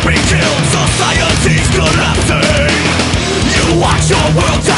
be killed, society's collapsing. You watch your world